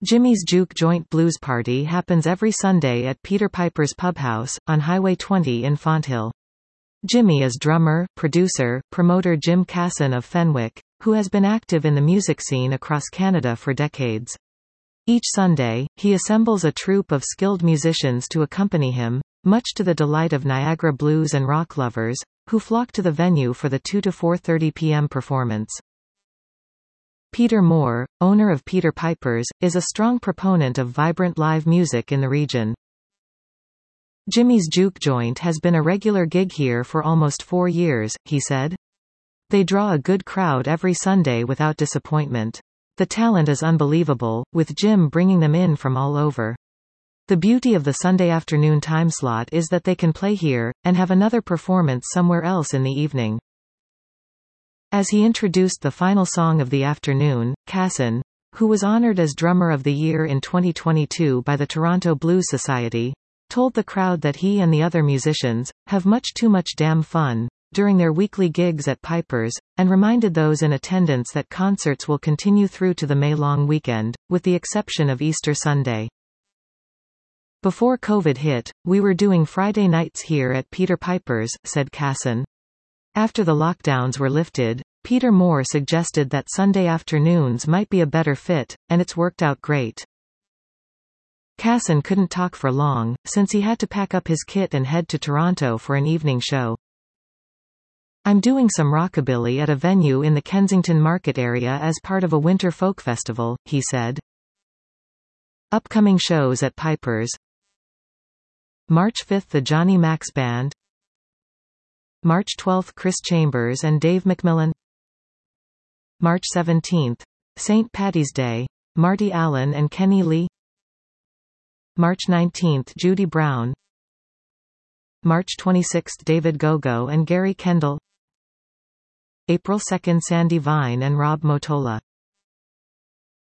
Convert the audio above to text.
Jimmy's Juke Joint Blues Party happens every Sunday at Peter Piper's Pubhouse, on Highway 20 in Fonthill. Jimmy is drummer, producer, promoter Jim Casson of Fenwick, who has been active in the music scene across Canada for decades. Each Sunday, he assembles a troupe of skilled musicians to accompany him, much to the delight of Niagara blues and rock lovers, who flock to the venue for the 2 to 4:30 p.m. performance. Peter Moore, owner of Peter Piper's, is a strong proponent of vibrant live music in the region. Jimmy's Juke Joint has been a regular gig here for almost 4 years, he said. They draw a good crowd every Sunday without disappointment. The talent is unbelievable, with Jim bringing them in from all over. The beauty of the Sunday afternoon timeslot is that they can play here, and have another performance somewhere else in the evening. As he introduced the final song of the afternoon, Casson, who was honored as Drummer of the Year in 2022 by the Toronto Blues Society, told the crowd that he and the other musicians have much too much damn fun during their weekly gigs at Piper's, and reminded those in attendance that concerts will continue through to the May-long weekend, with the exception of Easter Sunday. Before COVID hit, we were doing Friday nights here at Peter Piper's, said Casson. After the lockdowns were lifted, Peter Moore suggested that Sunday afternoons might be a better fit, and it's worked out great. Casson couldn't talk for long, since he had to pack up his kit and head to Toronto for an evening show. I'm doing some rockabilly at a venue in the Kensington Market area as part of a winter folk festival, he said. Upcoming shows at Piper's: March 5 the Johnny Max Band, March 12 Chris Chambers and Dave McMillan, March 17, St. Paddy's Day, Marty Allen and Kenny Lee, March 19 Judy Brown, March 26 David Gogo and Gary Kendall, April 2 Sandy Vine and Rob Motola.